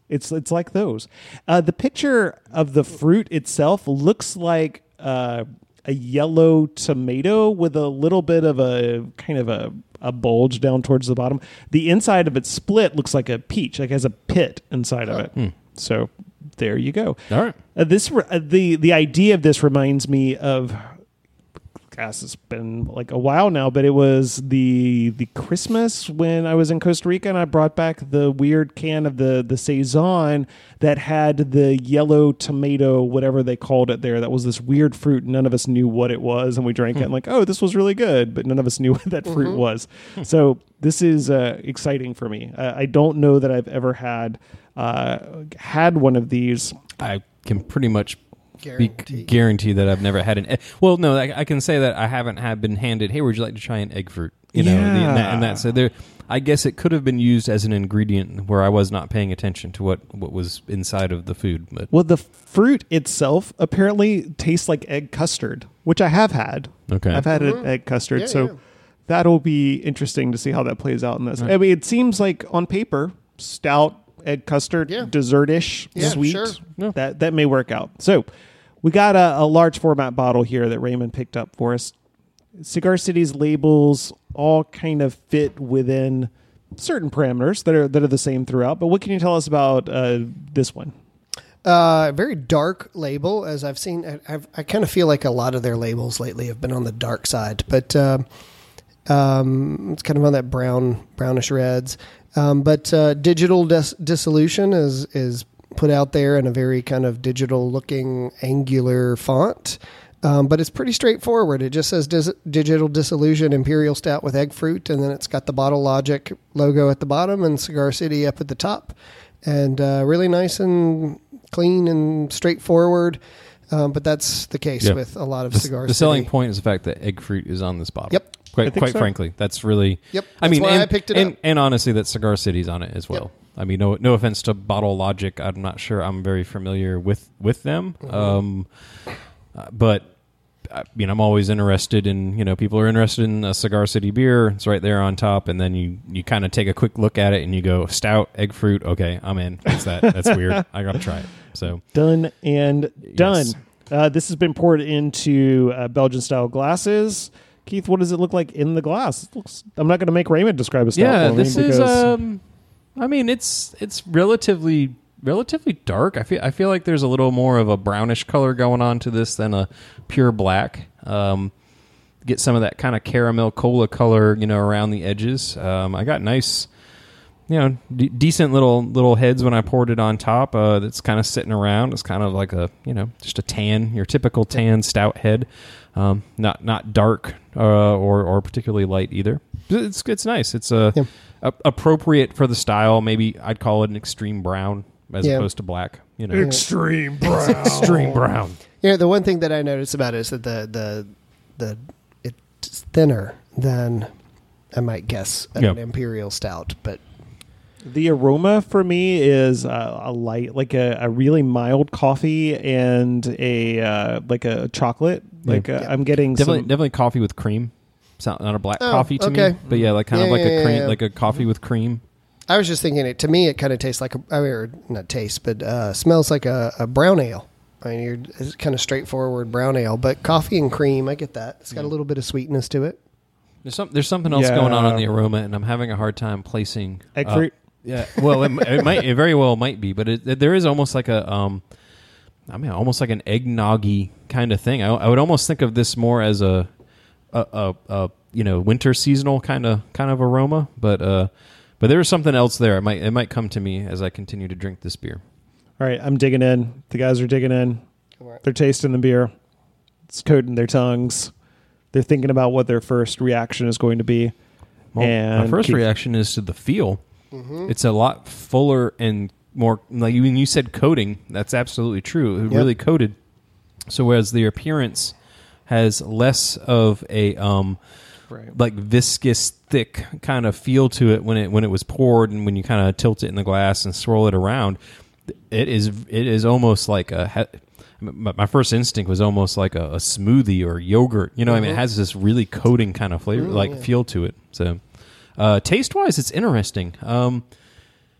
It's it's like those. Uh, the picture of the fruit itself looks like uh, a yellow tomato with a little bit of a kind of a, a bulge down towards the bottom. The inside of it split looks like a peach, like it has a pit inside of it. Hmm. So there you go. All right. Uh, this re- uh, the the idea of this reminds me of. Gosh, it's been like a while now, but it was the the Christmas when I was in Costa Rica and I brought back the weird can of the the Saison that had the yellow tomato, whatever they called it there. That was this weird fruit. None of us knew what it was, and we drank it and like, oh, this was really good, but none of us knew what that fruit Mm-hmm. was. So this is uh, exciting for me. Uh, I don't know that I've ever had uh, had one of these. I can pretty much Guarantee. Be, guarantee that I've never had an egg. Well, no, I, I can say that I haven't had been handed, hey, would you like to try an egg fruit? You know, Yeah. the, and, that, and that. So there, I guess it could have been used as an ingredient where I was not paying attention to what, what was inside of the food. But Well, the fruit itself apparently tastes like egg custard, which I have had. Okay. I've had an egg custard, Yeah, so yeah. that'll be interesting to see how that plays out in this. I mean, it seems like on paper, stout, egg custard, Yeah. dessert-ish, Yeah, sweet. sure. Yeah. That that may work out. So we got a, a large format bottle here that Raymond picked up for us. Cigar City's labels all kind of fit within certain parameters that are that are the same throughout. But what can you tell us about uh, this one? Uh, very dark label, as I've seen. I, I've, I kind of feel like a lot of their labels lately have been on the dark side, but uh, um, it's kind of on that brown, brownish reds. Um, but uh, digital dis- dissolution is is put out there in a very kind of digital-looking angular font. Um, but it's pretty straightforward. It just says dis- Digital Dissolution Imperial Stout with egg fruit, and then it's got the Bottle Logic logo at the bottom and Cigar City up at the top. And uh, really nice and clean and straightforward. Um, but that's the case Yeah. with a lot of the, Cigar the City. selling point is the fact that egg fruit is on this bottle. Yep. I Quite, think quite so. frankly, that's really. Yep, I that's mean, why and, I picked it and, up. and honestly, that Cigar City's on it as well. Yep. I mean, no, no offense to Bottle Logic, I'm not sure I'm very familiar with with them, Mm-hmm. um, uh, but I mean, I'm always interested in, you know, people are interested in a Cigar City beer. It's right there on top, and then you you kind of take a quick look at it and you go stout, egg fruit. Okay, I'm in. That's that. That's weird. I gotta try it. So Done and done. Yes. Uh, this has been poured into uh, Belgian-style glasses. Keith, what does it look like in the glass? It looks, I'm not going to make Raymond describe a stout yeah, for me this is. because Um, I mean, it's it's relatively relatively dark. I feel I feel like there's a little more of a brownish color going on to this than a pure black. Um, get some of that kind of caramel cola color, you know, around the edges. Um, I got nice, you know, d- decent little little heads when I poured it on top. Uh, that's kind of sitting around. It's kind of like a, you know, just a tan, your typical tan stout head. Um, not not dark uh, or or particularly light either. It's it's nice. It's uh, Yeah. a, appropriate for the style. Maybe I'd call it an extreme brown as Yeah. opposed to black. You know, extreme brown. extreme brown. You know, the one thing that I noticed about it is that the the the it's thinner than I might guess at Yeah. an imperial stout, but The aroma for me is uh, a light, like a, a really mild coffee and a uh, like a chocolate. Like uh, Yeah. I'm getting Definitely some. definitely coffee with cream. It's not, not a black Oh, coffee to okay. me, but yeah, like kind of Yeah, like yeah, a cream, yeah, yeah. like a coffee with cream. I was just thinking it. To me, it kind of tastes like a, I mean, or not taste, but uh, smells like a, a brown ale. I mean, you're, it's kind of straightforward brown ale, but coffee and cream, I get that. It's got a little bit of sweetness to it. There's some there's something else going on Yeah. in the aroma, and I'm having a hard time placing Egg uh, fruit? Yeah, well, it, it might it very well might be, but it, it- there is almost like a um, I mean, almost like an eggnoggy kind of thing. I, I would almost think of this more as a a, a, a you know winter seasonal kind of kind of aroma, but uh, but there is something else there. It might it might come to me as I continue to drink this beer. All right, I'm digging in. The guys are digging in. Alright. They're tasting the beer. It's coating their tongues. They're thinking about what their first reaction is going to be. Well, and my first Keith- reaction is to the feel. It's a lot fuller and more like when you said coating, that's absolutely true. It Yep. really coated. So whereas the appearance has less of a um, Right. like viscous, thick kind of feel to it when it when it was poured and when you kind of tilt it in the glass and swirl it around, it is it is almost like a. he- My my first instinct was almost like a, a smoothie or yogurt. You know, I mean, it has this really coating kind of flavor, like feel to it. So, uh, taste wise, it's interesting. Um,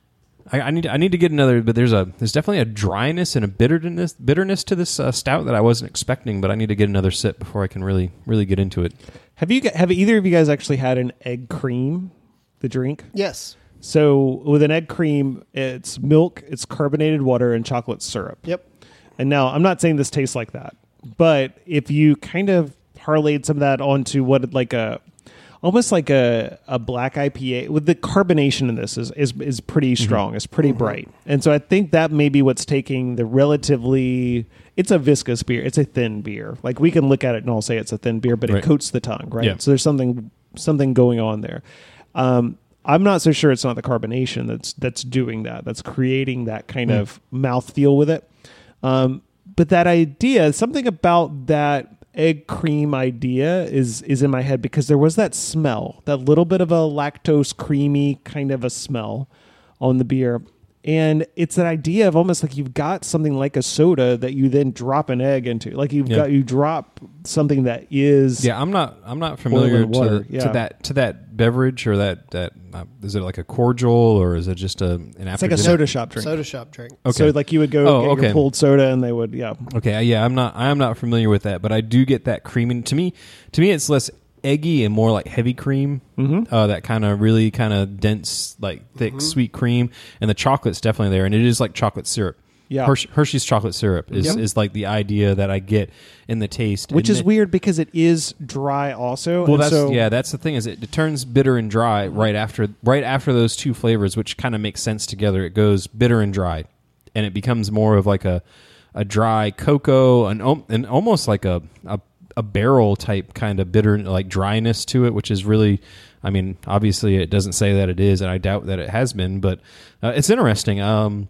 I, I need to, I need to get another, but there's a there's definitely a dryness and a bitterness bitterness to this uh, stout that I wasn't expecting. But I need to get another sip before I can really really get into it. Have you have either of you guys actually had an egg cream, the drink? Yes. So with an egg cream, it's milk, it's carbonated water, and chocolate syrup. Yep. And now I'm not saying this tastes like that, but if you kind of parlayed some of that onto what like a almost like a, a black I P A, with the carbonation in this is is, is pretty strong. Mm-hmm. It's pretty mm-hmm. bright. And so I think that may be what's taking the relatively, it's a viscous beer. It's a thin beer. Like we can look at it and all say it's a thin beer, but right. it coats the tongue, right? Yeah. So there's something something going on there. Um, I'm not so sure it's not the carbonation that's that's doing that. That's creating that kind mm. of mouthfeel with it. Um, but that idea, something about that egg cream idea is is in my head because there was that smell, that little bit of a lactose creamy kind of a smell on the beer. And it's that idea of almost like you've got something like a soda that you then drop an egg into. Like you've yeah. got you drop something that is yeah. I'm not I'm not familiar to, the, yeah. to that to that beverage or that that uh, is it like a cordial or is it just a an It's like a soda shop drink. Soda shop drink. Okay. So like you would go oh, get okay. your pulled soda and they would yeah. Okay, yeah. I'm not I am not familiar with that, but I do get that creaming. To me, to me, it's less eggy and more like heavy cream, mm-hmm. uh, that kind of really kind of dense, like thick, mm-hmm. sweet cream, and the chocolate's definitely there, and it is like chocolate syrup. Yeah, Hershey, Hershey's chocolate syrup is, yep. is like the idea that I get in the taste, which and is it, weird because it is dry also. Well, and that's so, yeah, that's the thing is it, it turns bitter and dry right after right after those two flavors, which kind of makes sense together. It goes bitter and dry, and it becomes more of like a a dry cocoa and and almost like a a a barrel type kind of bitter, like dryness to it, which is really, I mean, obviously it doesn't say that it is, and I doubt that it has been, but uh, it's interesting. Um,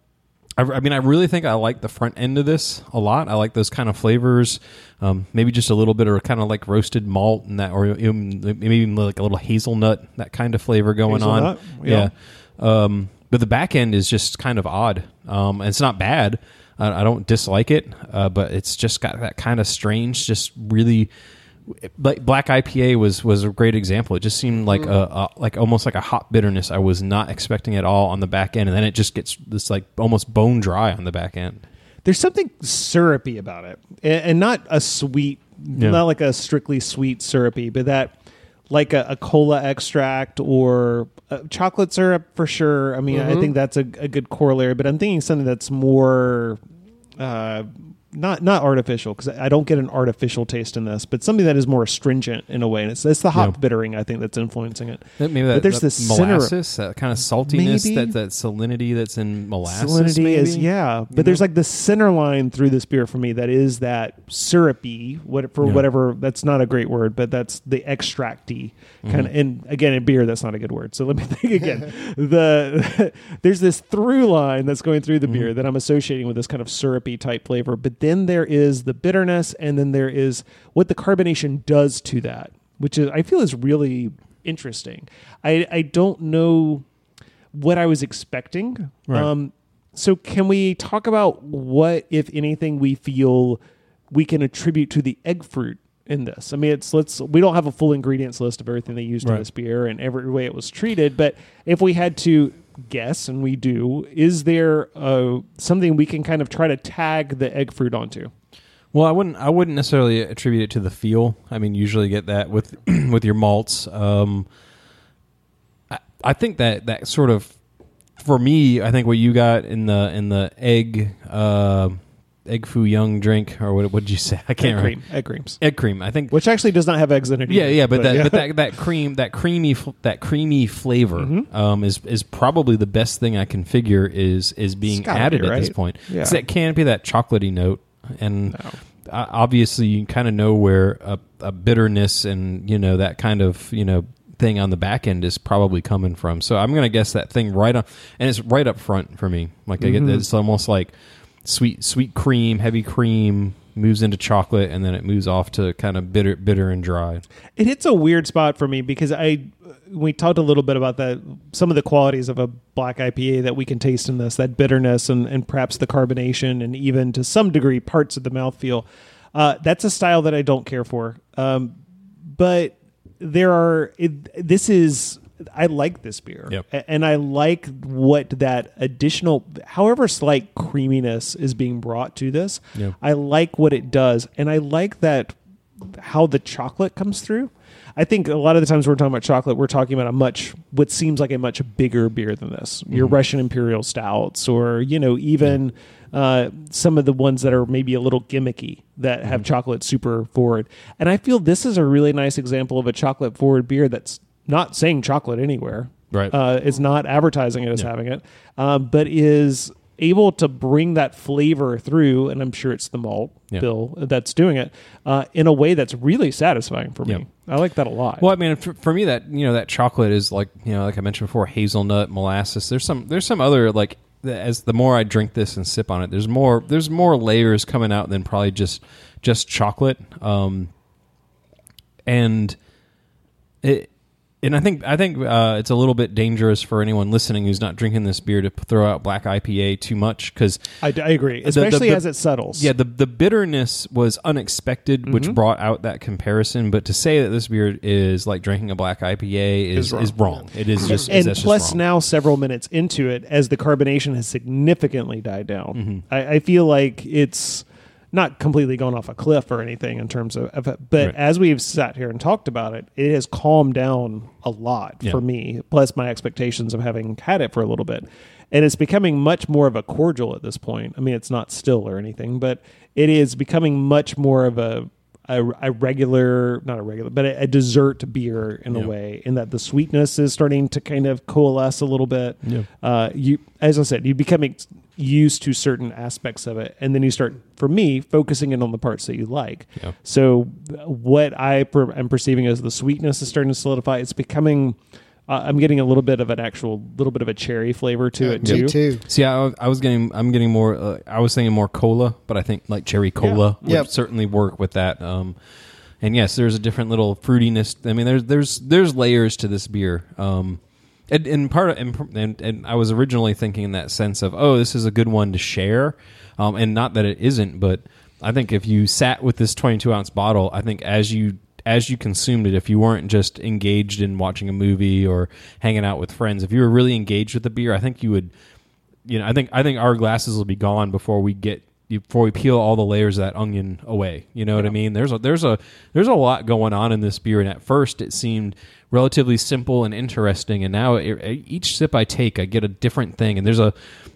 I, I mean, I really think I like the front end of this a lot. I like those kind of flavors, um, maybe just a little bit of kind of like roasted malt and that, or even, maybe even like a little hazelnut, that kind of flavor going hazelnut? on. Yeah. yeah. Um, but the back end is just kind of odd. Um, and it's not bad. I don't dislike it, uh, but it's just got that kind of strange, just really like Black I P A was was a great example. It just seemed like a, a like almost like a hot bitterness I was not expecting at all on the back end, and then it just gets this like almost bone dry on the back end. There's something syrupy about it, and, and not a sweet, yeah. not like a strictly sweet syrupy, but that like a, a cola extract or uh, chocolate syrup for sure. I mean, mm-hmm. I think that's a, a good corollary, but I'm thinking something that's more uh, not not artificial, because I don't get an artificial taste in this, but something that is more astringent in a way. And it's, it's the hop yeah. bittering, I think, that's influencing it. Maybe that, but there's that this molasses, center, that kind of saltiness, maybe, that, that salinity that's in molasses. Salinity maybe? is, yeah. But you there's know? like the center line through this beer for me that is that syrupy, what, for yeah. whatever, that's not a great word, but that's the extracty mm-hmm. kind of. And again, in beer, that's not a good word. So let me think again. the There's this through line that's going through the mm-hmm. beer that I'm associating with this kind of syrupy type flavor. But then there is the bitterness, and then there is what the carbonation does to that, which is I feel is really interesting. I I don't know what I was expecting. Right. Um, so can we talk about what, if anything, we feel we can attribute to the egg fruit in this? I mean, it's let's we don't have a full ingredients list of everything they used right. in this beer and every way it was treated, but if we had to guess, and we do, is there uh, something we can kind of try to tag the egg fruit onto? Well, I wouldn't. I wouldn't necessarily attribute it to the feel. I mean, usually get that with with your malts. Um, I, I think that that sort of, for me, I think what you got in the in the egg uh, egg foo young drink, or what did you say? I can't egg remember. Cream. Egg creams. Egg cream. I think, which actually does not have eggs in it. Yeah, either, yeah, but, but that yeah. but that that cream that creamy that creamy flavor mm-hmm. um, is is probably the best thing I can figure is is being added be, right? at this point. Yeah. So that can't be that chocolatey note. And no. uh, obviously, you kind of know where a, a bitterness and you know that kind of you know thing on the back end is probably coming from. So I'm going to guess that thing right up, and it's right up front for me. Like mm-hmm. I get it's almost like sweet sweet cream, heavy cream moves into chocolate, and then it moves off to kind of bitter bitter and dry. It hits a weird spot for me because I we talked a little bit about that, some of the qualities of a black I P A that we can taste in this, that bitterness and, and perhaps the carbonation and even to some degree parts of the mouthfeel. Uh, that's a style that I don't care for. Um, but there are, it, this is I like this beer. Yep. A- And I like what that additional, however slight creaminess is being brought to this. Yep. I like what it does. And I like that how the chocolate comes through. I think a lot of the times we're talking about chocolate, we're talking about a much, what seems like a much bigger beer than this. Your Mm-hmm. Russian Imperial Stouts, or, you know, even uh, some of the ones that are maybe a little gimmicky that have Mm-hmm. chocolate super forward. And I feel this is a really nice example of a chocolate forward beer that's not saying chocolate anywhere. Right. Uh, is not advertising it as having it, uh, but is able to bring that flavor through, and I'm sure it's the malt Yeah. bill that's doing it uh, in a way that's really satisfying for me. Yeah. I like that a lot. Well, I mean, for, for me, that you know, that chocolate is like you know, like I mentioned before, hazelnut, molasses. There's some, there's some other like as the more I drink this and sip on it, there's more, there's more layers coming out than probably just just chocolate. Um, and it. And I think I think uh, it's a little bit dangerous for anyone listening who's not drinking this beer to throw out black I P A too much because I, I agree, the- especially the- as it settles. yeah, the the bitterness was unexpected, Mm-hmm. which brought out that comparison. But to say that this beer is like drinking a black I P A is Is wrong. is wrong. It is just and that's just plus wrong. now several minutes into it, as the carbonation has significantly died down, Mm-hmm. I, I feel like it's not completely gone off a cliff or anything in terms of, of it, but Right. as we've sat here and talked about it, it has calmed down a lot Yeah. for me, plus my expectations of having had it for a little bit. And it's becoming much more of a cordial at this point. I mean, it's not still or anything, but it is becoming much more of a a, a regular, not a regular, but a, a dessert beer in Yeah. a way, in that the sweetness is starting to kind of coalesce a little bit. Yeah. Uh, you, as I said, you become ex- used to certain aspects of it, and then you start, for me, focusing in on the parts that you like. Yeah. So what I per- am perceiving as the sweetness is starting to solidify. It's becoming. Uh, I'm getting a little bit of an actual, little bit of a cherry flavor to it too. Me too. See, I, I was getting, I'm getting more. Uh, I was thinking more cola, but I think like cherry cola would Yep. certainly work with that. Um, and yes, there's a different little fruitiness. I mean, there's there's there's layers to this beer. Um, and, and part of, and, and and I was originally thinking in that sense of, oh, this is a good one to share, um, and not that it isn't, but I think if you sat with this twenty-two ounce bottle, I think as you as you consumed it, if you weren't just engaged in watching a movie or hanging out with friends, if you were really engaged with the beer, I think you would, you know, I think I think our glasses will be gone before we get before we peel all the layers of that onion away. You know what I mean? There's a there's a there's a lot going on in this beer, and at first it seemed relatively simple and interesting, and now it, each sip I take, I get a different thing, and there's a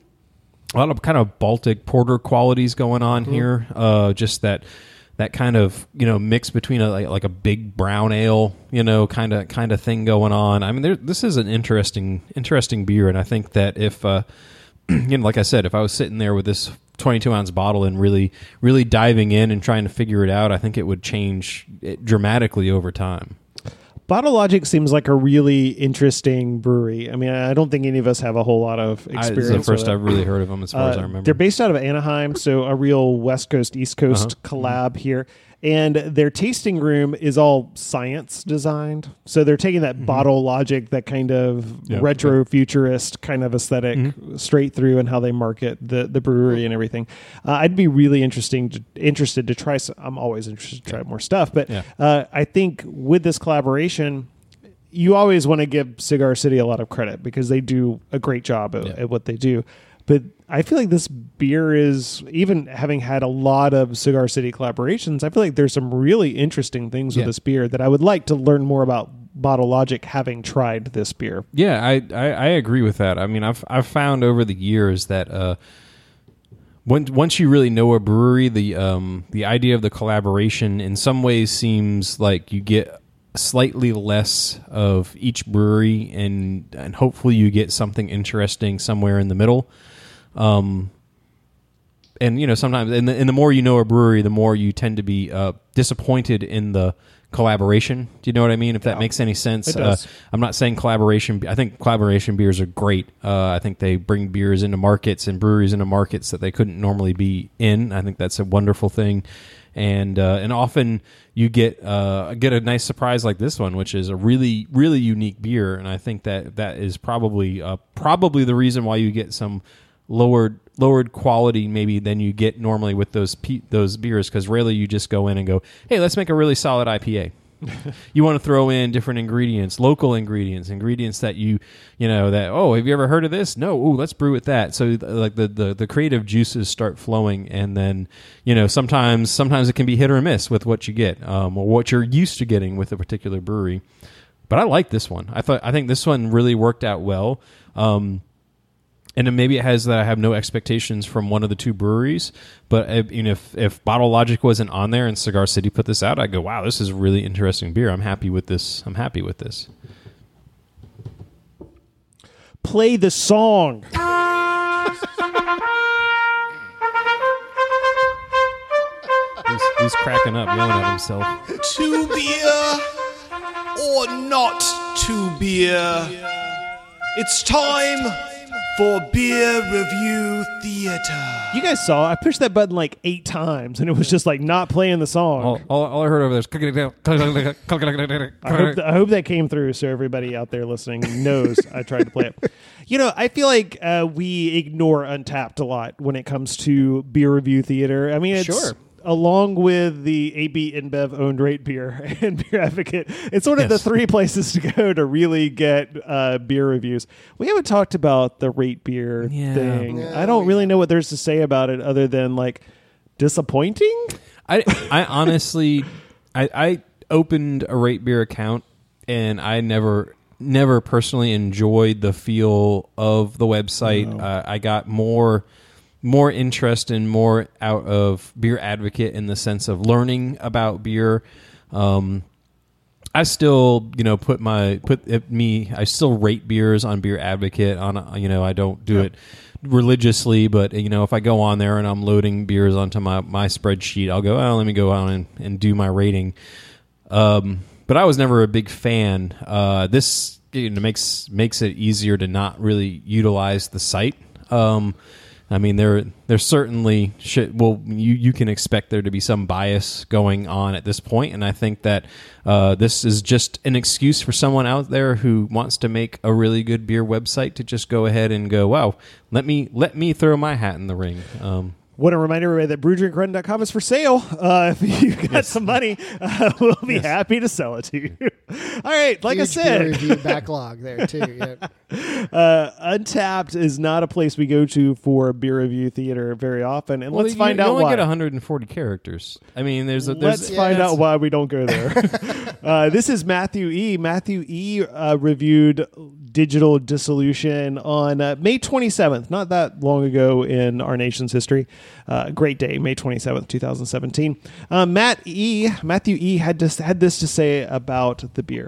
a lot of kind of Baltic porter qualities going on here. Uh, just that. That kind of, you know, mix between a like, like a big brown ale, you know, kind of kind of thing going on. I mean, there, this is an interesting interesting beer, and I think that if, uh, you know, like I said, if I was sitting there with this twenty-two ounce bottle and really really diving in and trying to figure it out, I think it would change it dramatically over time. Bottle Logic seems like a really interesting brewery. I mean, I don't think any of us have a whole lot of I, experience. this is the first with it. I've really heard of them, as far as I Uh, remember. They're based out of Anaheim, so a real West Coast, East Coast Uh-huh. collab here. And their tasting room is all science designed. So they're taking that Bottle Logic, that kind of Yeah. retro futurist kind of aesthetic straight through and how they market the, the brewery and everything. Uh, I'd be really interesting to, interested to try some. I'm always interested to try more stuff. But Yeah. uh, I think with this collaboration, you always want to give Cigar City a lot of credit because they do a great job at, Yeah. at what they do. But I feel like this beer is, even having had a lot of Cigar City collaborations, I feel like there's some really interesting things with Yeah. this beer that I would like to learn more about Bottle Logic, having tried this beer. Yeah, I, I, I agree with that. I mean, I've I've found over the years that uh, when, once you really know a brewery, the um, the idea of the collaboration in some ways seems like you get slightly less of each brewery, and and hopefully you get something interesting somewhere in the middle. Um, and you know, sometimes, and the, and the more you know a brewery, the more you tend to be uh, disappointed in the collaboration. Do you know what I mean? If that Yeah. makes any sense. It does. Uh, I'm not saying collaboration. I think collaboration beers are great. Uh, I think they bring beers into markets and breweries into markets that they couldn't normally be in. I think that's a wonderful thing. And uh, and often you get uh, get a nice surprise like this one, which is a really really unique beer. And I think that that is probably uh, probably the reason why you get some lowered lowered quality maybe than you get normally with those pe- those beers, because rarely you just go in and go, hey, let's make a really solid I P A. you want to throw in different ingredients, local ingredients, ingredients that you, you know, that, oh, have you ever heard of this? No. Ooh, let's brew with that. So like the, the, the creative juices start flowing, and then, you know, sometimes, sometimes it can be hit or miss with what you get, um, or what you're used to getting with a particular brewery. But I like this one. I thought, I think this one really worked out well. Um, And then maybe it has that I have no expectations from one of the two breweries. But uh, you know, if, if Bottle Logic wasn't on there and Cigar City put this out, I'd go, wow, this is a really interesting beer. I'm happy with this. I'm happy with this. Play the song. He's, he's cracking up, yelling at himself. To beer or not to beer? It's time for Beer Review Theater. You guys saw, I pushed that button like eight times, and it was just like not playing the song. All, all, all I heard over there is... I hope, th- I hope that came through so everybody out there listening knows I tried to play it. You know, I feel like uh, we ignore Untapped a lot when it comes to beer review theater. I mean, it's Sure. along with the A B InBev owned rate beer and Beer Advocate. It's one of Yes. the three places to go to really get uh, beer reviews. We haven't talked about the rate beer Yeah. thing. Yeah, I don't we really know what there's to say about it other than like disappointing. I, I honestly, I, I opened a rate beer account, and I never, never personally enjoyed the feel of the website. Uh, I got more, more interest and more out of Beer Advocate in the sense of learning about beer. Um, I still, you know, put my put it, me. I still rate beers on Beer Advocate. On, you know, I don't do it religiously, but you know, if I go on there and I'm loading beers onto my, my spreadsheet, I'll go, oh, let me go on and, and do my rating. Um, but I was never a big fan. Uh, this you know, makes makes it easier to not really utilize the site. Um, I mean, there there certainly should. Well, you you can expect there to be some bias going on at this point, and I think that uh, this is just an excuse for someone out there who wants to make a really good beer website to just go ahead and go, wow, let me let me throw my hat in the ring. Um, Want to remind everybody that brew drink run dot com is for sale. Uh, if you've got some money, uh, we'll be happy to sell it to you. All right, like Huge I beer said, review backlog there too. Yeah. uh, Untapped is not a place we go to for beer review theater very often. And well, let's you, find you out only why. get one hundred forty characters. I mean, there's a, there's Let's Yeah, find that's- out why we don't go there. uh, this is Matthew E. Matthew E. Uh, reviewed Digital Dissolution on uh, May twenty-seventh, not that long ago in our nation's history. Uh, great day, May twenty-seventh, twenty seventeen. Uh, Matt E. Matthew E. had just had this to say about the beer.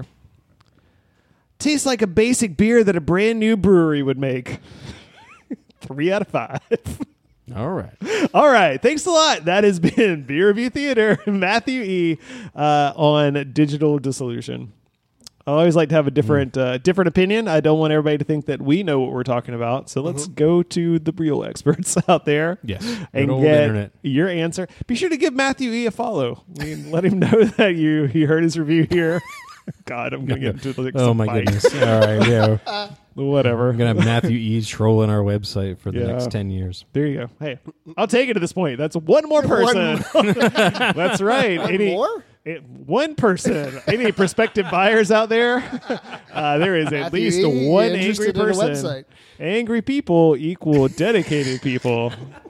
Tastes like a basic beer that a brand new brewery would make. Three out of five. all right. All right. Thanks a lot. That has been Beer Review Theater, Matthew E. Uh, on Digital Dissolution. I always like to have a different uh, different opinion. I don't want everybody to think that we know what we're talking about. So let's go to the real experts out there. Yes. And Good old get internet. your answer. Be sure to give Matthew E. a follow. I mean, let him know that you, you heard his review here. God, I'm going to get into like, Oh some my fight. goodness. All right. Yeah. Whatever. We're going to have Matthew E. trolling our website for the Yeah. next ten years. There you go. Hey, I'll take it at this point. That's one more person. That's right. One Any, more? it- one person. Any prospective buyers out there? Uh, there is at Matthew least E., one angry interested in a person. website. Angry people equal dedicated people.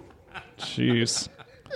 Jeez.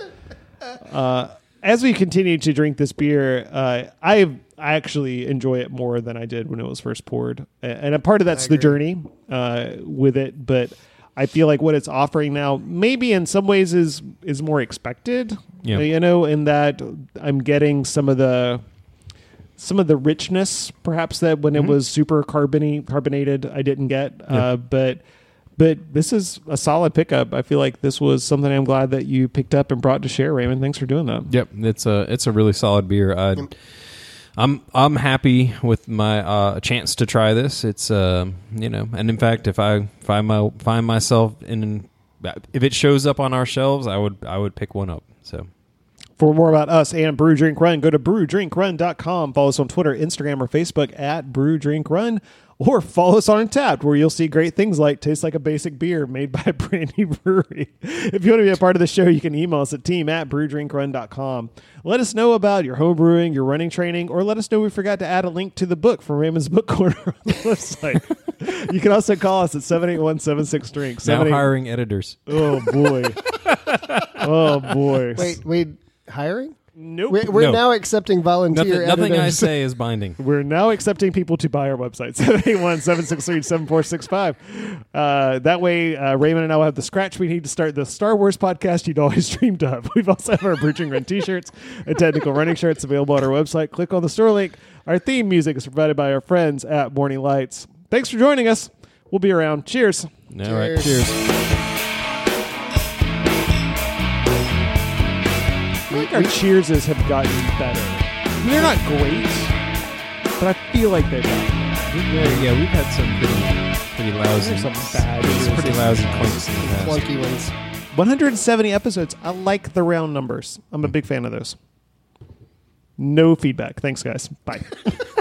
Uh, as we continue to drink this beer, uh, I I actually enjoy it more than I did when it was first poured, A- and a part of that's the journey uh, with it. But I feel like what it's offering now, maybe in some ways, is is more expected. Yeah. You know, in that I'm getting some of the some of the richness, perhaps that when it was super carbony carbonated, I didn't get. Uh, but but this is a solid pickup. I feel like this was something I'm glad that you picked up and brought to share, Raymond. Thanks for doing that. Yep, it's a it's a really solid beer. I, I'm I'm happy with my uh, chance to try this. It's uh, you know, and in fact, if I find my find myself in, if it shows up on our shelves, I would I would pick one up. So For more about us and Brew Drink Run, go to brew drink run dot com. Follow us on Twitter, Instagram, or Facebook at Brew Drink Run, or follow us on Untappd, where you'll see great things like tastes like a basic beer made by a brand new brewery. If you want to be a part of the show, you can email us at team at brew drink run dot com. Let us know about your home brewing, your running training, or let us know we forgot to add a link to the book from Raymond's Book Corner on the website. You can also call us at seven eight one, seven six drink. Now hiring editors. Oh, boy. Oh, boy. Wait, wait, hiring? Nope. We're, we're No. now accepting volunteer Nothing, nothing I editors. say is binding. We're now accepting people to buy our website, seven eight one, seven six three, seven four six five. Uh, that way, uh, Raymond and I will have the scratch we need to start the Star Wars podcast you'd always dreamed of. We've also have our Brew Drink Run t-shirts and technical running shirts available on our website. Click on the store link. Our theme music is provided by our friends at Morning Lights. Thanks for joining us. We'll be around. Cheers. All right, Cheers. cheers. I feel like our cheerses have gotten better. I mean, they're not great, but I feel like they've gotten better. Yeah, yeah, we've had some pretty, pretty lousy, Some bad some pretty cheers. lousy clinks in the past. Clunky ones. one hundred seventy episodes. I like the round numbers. I'm a big fan of those. No feedback. Thanks, guys. Bye.